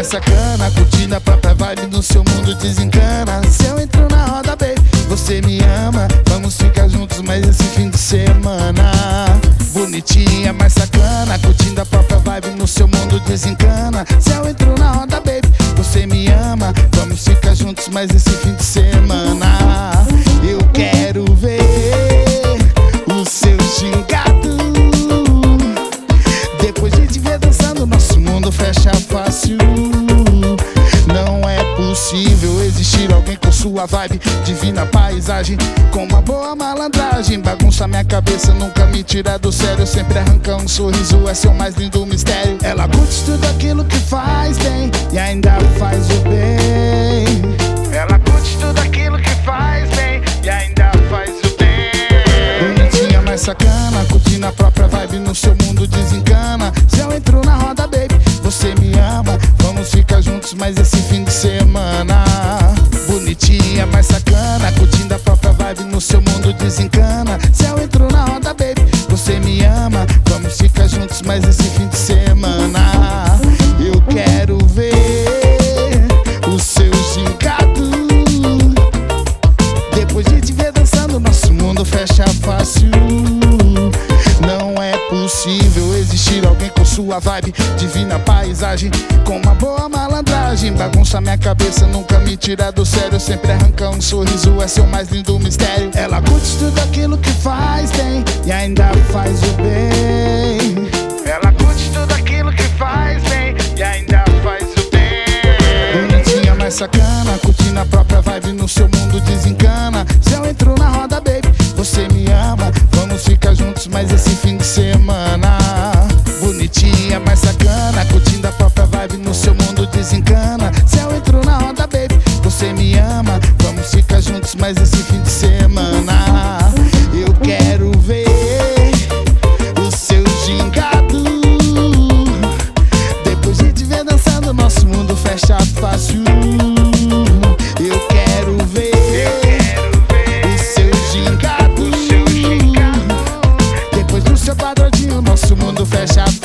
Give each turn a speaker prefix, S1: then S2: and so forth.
S1: sacana, curtindo a própria vibe no seu mundo desencana. Se eu entro na roda, baby, você me ama. Vamos ficar juntos mais esse fim de semana. Bonitinha, mais sacana, curtindo a própria vibe no seu mundo desencana. Se eu entro na roda, baby, você me ama. Vamos ficar juntos mais esse fim de semana. Eu quero ver o seu gingado. Depois de te ver dançando, nosso mundo fecha fácil. Não é possível existir alguém com sua vibe, divina paisagem, com uma boa malandragem. Bagunça minha cabeça, nunca me tira do sério. Sempre arranca um sorriso, é seu mais lindo mistério. Ela curte tudo aquilo que faz bem e ainda faz o bem. Ela curte tudo aquilo que faz bem e ainda faz o bem. Bonitinha, mais sacana, curtindo a própria vibe no seu mundo desencana. Se eu entro na roda, baby, você me ama. Vamos ficar juntos mais esse fim de semana. Bonitinha, mais sacana, curtindo a própria vibe no seu mundo desencana. Se eu entro na roda, baby, você me ama. Vamos ficar juntos mais esse fim de semana. Eu quero ver o seu gingado. Depois de te ver dançando, nosso mundo fecha fácil. Não é possível existir alguém com sua vibe, divina paisagem, com uma boa malandragem. Bagunça minha cabeça, nunca me tira do sério. Sempre arranca um sorriso, é seu mais lindo mistério. Ela curte tudo aquilo que faz bem e ainda faz o bem. Ela curte tudo aquilo que faz bem e ainda faz o bem. Bonitinha, mais sacana, curtindo a própria vibe no seu mundo desencana. Se eu entro na roda, baby, você me ama. Vamos ficar juntos mais esse fim de semana. Bonitinha, mais sacana, curtindo a própria vibe no seu mundo desencana. Se eu entro na roda, baby, você me ama. Vamos ficar juntos mais esse fim de semana. Eu quero ver o seu gingado. Depois de te ver dançando, nosso mundo fecha fácil. Eu quero ver o seu gingado. Depois do seu quadradinho, nosso mundo fecha fácil.